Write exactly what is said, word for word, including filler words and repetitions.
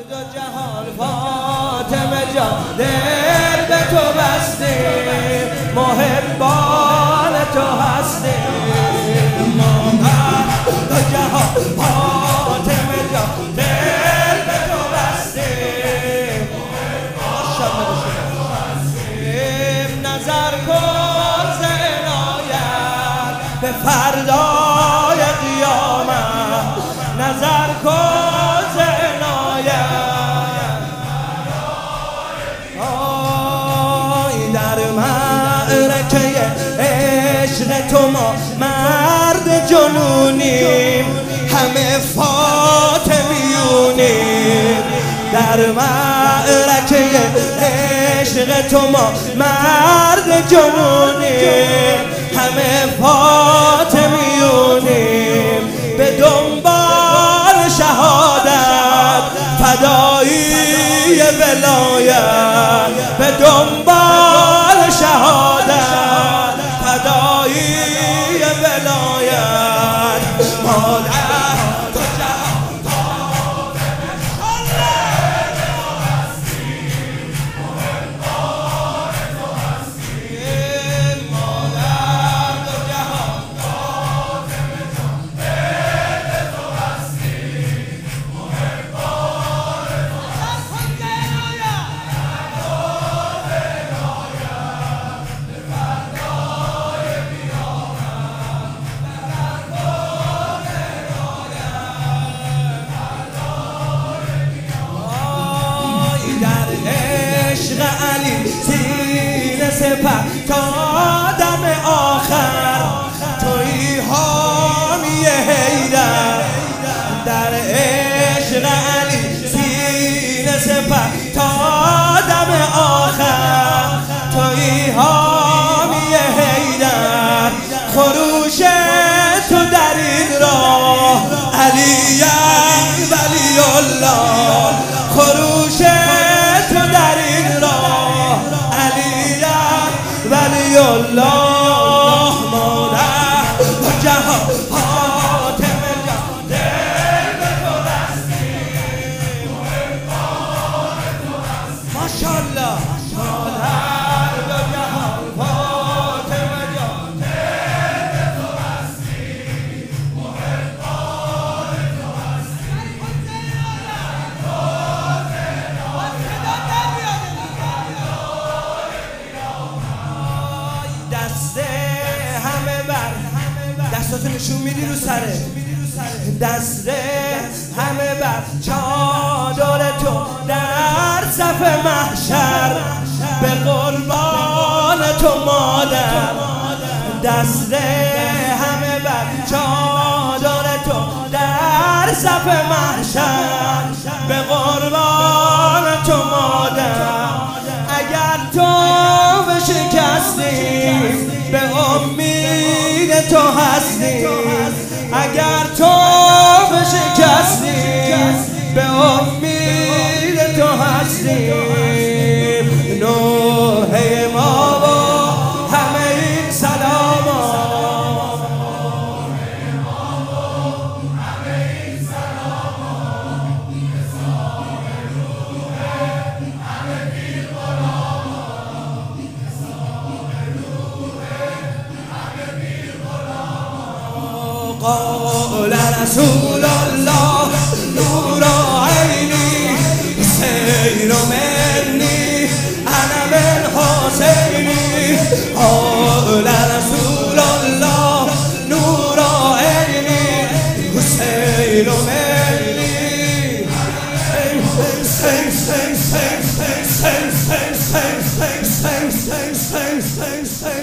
دو جهان فاطمه جان دل به تو بستیم، محبان تو هستیم. مادر دو جهان فاطمه جان دل به تو بستیم، محبان تو هستیم. نظر کن ز عنایت به فردای قیامت، نظر کن ز عنایت آی در معرکه عشق تو ما مرد جنونیم، همه فاطمیونیم. در معرکه عشق تو ما مرد جنونیم، همه فاطمیونیم. به دنبال شهادت فدایی ولایت، به دنبال شهادت فدایی ولایت. مادر تو جهان فاطمه تو هستیم، محبان تو هستیم. مادر تو جهان فاطمه جان دل تو هستیم، محبان تو علی سینه سپر تا دم آخر، توی حامی حیدر. در عشق علی سینه سپر تا دم آخر، توی حامی حیدر. خروش تو در این راه علی ولی الله، خروش تو در این راه علی ولی الله. مادر و جهان فاطمه جان دل به تو بستیم، محبان تو هستیم. ماشاءالله. مادر و جهان فاطمه جان دل به تو بستیم، محبان تو هستیم. دسته همه بر دستاتو نشون میدی رو سره، دسته همه بر چادر تو در صف محشر، به قربان تو مادر. دسته همه بر چادر تو در صف محشر، به قربان تو مادر. اگر تو شکستی به امید تو هستی، اگر تو شکستی به امید تو هستی. نوح ما و همه این سلاما، قال رسول الله نور عینی حسین منی انا من حسینی. قال رسول الله نور عینی حسین منی. سنگ سنگ سنگ سنگ سنگ سنگ سنگ سنگ سنگ سنگ سنگ